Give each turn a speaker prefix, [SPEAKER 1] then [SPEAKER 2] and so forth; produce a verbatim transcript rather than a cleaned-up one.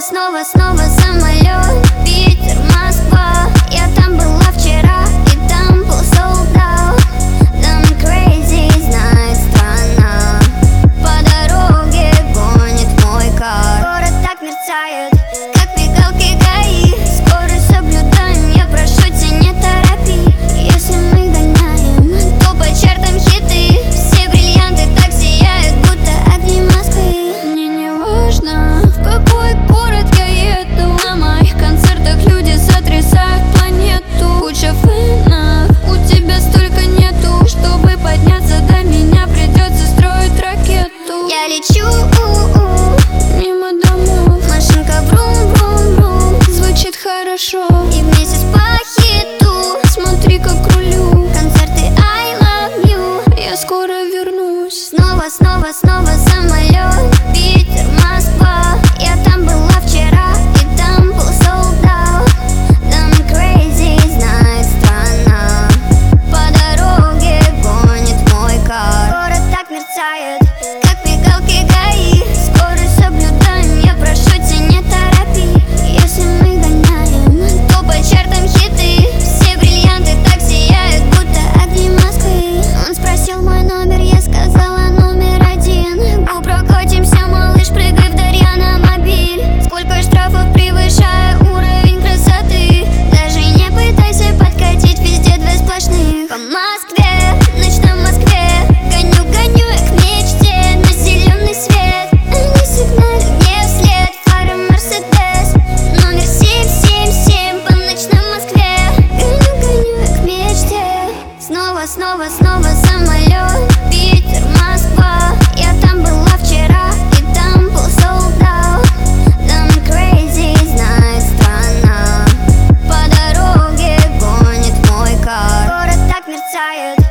[SPEAKER 1] снова, снова самолет. Питер, Москва. Я там была вчера, и там был sold out. Там crazy, знает страна. По дороге гонит мой кар. Город так мерцает, как мигалки ГАИ. Скорость соблюдаем, я прошу тебя, не торопи. Если мы гоняем, то по чартам хиты. Все бриллианты так сияют, будто огни Москвы. Мне не важно, в какой город я еду. На моих концертах люди сотрясают планету. Куча фэнов, у тебя столько нету. Чтобы подняться до меня, придется строить ракету. Я лечу мимо домов, машинка врум-врум-врум, звучит хорошо. И вместе с пахиту, смотри, как рулю. Концерты I love you, я скоро вернусь. Снова, снова, снова самолет. Питер, Москва. Я там была вчера, и там был sold out. Там crazy, знает страна. По дороге гонит мой кар. Город так мерцает, как мигалки ГАИ. Скорость соблюдаем, я прошу тебя, не торопи. Если мы гоняем, то по чартам хиты. Все бриллианты так сияют, будто огни Москвы. Он спросил мой номер, я сказала номер один. Го, прокатимся, малыш, прыгай в Дарья на мобиль. Сколько штрафов, превышая уровень красоты. Даже не пытайся подкатить, везде две сплошных. По Москве, ночном Москве, гоню, гоню я к мечте на зеленый свет. Они сигналят мне вслед, фары Мерседес. Номер семь семь семь по ночном Москве. Гоню, гоню я к мечте. Снова, снова, снова самолет. Питер, Москва. Я там была вчера, и там был sold out. Там crazy, знает страна. По дороге гонит мой кар. Город так мерцает,